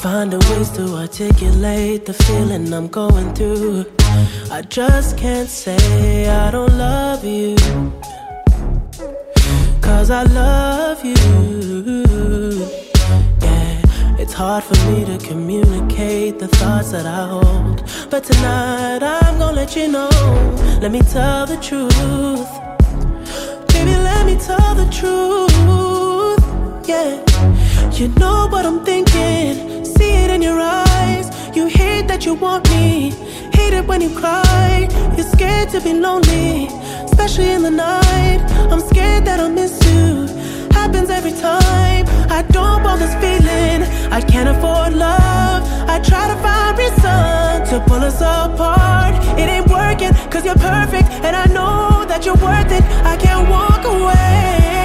finding ways to articulate the feeling I'm going through. I just can't say I don't love you, 'cause I love you. Yeah, it's hard for me to communicate the thoughts that I hold, but tonight I'm gonna let you know. Let me tell the truth. Baby, let me tell the truth. Yeah, you know what I'm thinking. See it in your eyes. You hate that you want me. Hate it when you cry. You're scared to be lonely, especially in the night. I'm scared that I'll miss you. Happens every time. I don't want this feeling. I can't afford love. I try to find reason to pull us apart. It ain't working, 'cause you're perfect, and I know that you're worth it. I can't walk away.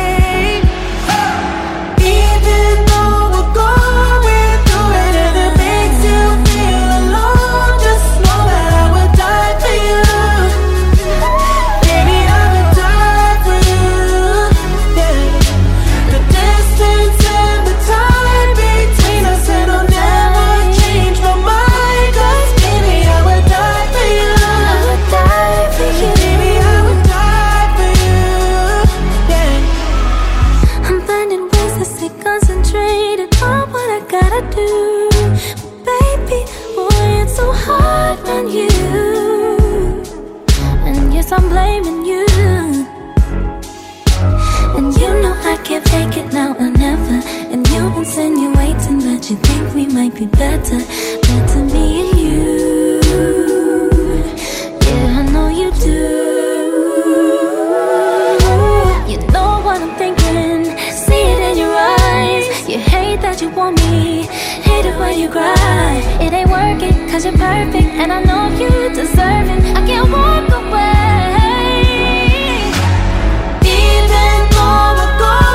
Even though we're going through it and it makes you feel alone, just know that I would die for you. Baby, I would die for you. Yeah. The distance and the time between us, and I'll never change my mind, 'cause baby, I would die for you. I would die for you. Baby, I would die for you. Yeah. I'm finding ways to stay concentrated on what I gotta do. Baby, boy, it's so hard on you. And yes, I'm blaming you. And you know I can't fake it now or never. And you insinuating that you think we might be better. Better me and you. Yeah, I know you do. You know what I'm thinking. See it in your eyes. You hate that you want me. Hate it when you cry. It ain't working, 'cause you're perfect, and I know you deserve it. I can't walk away. Even though we're going